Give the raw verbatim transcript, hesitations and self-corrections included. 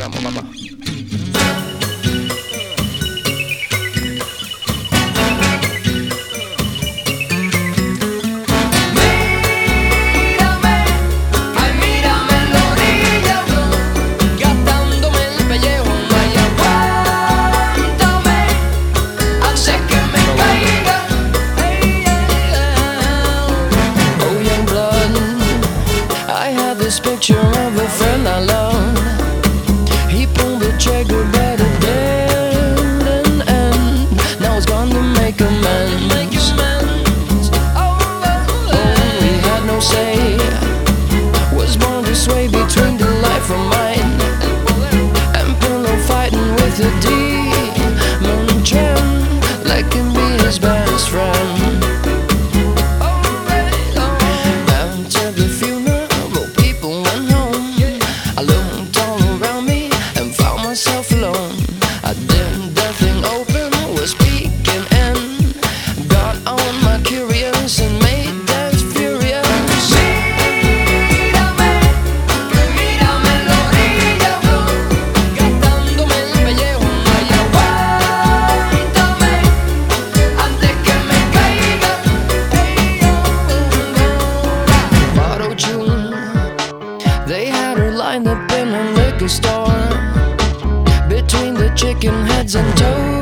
Vamos, papá. This picture of a friend I love. He pulled the trigger but it didn't end. Now he's gone to make amends. Oh, he had no say. Was born to sway between the life of mine and pillow fighting with a demon trend. Like him be his best friend. They had her lined up in a liquor store between the chicken heads and toes.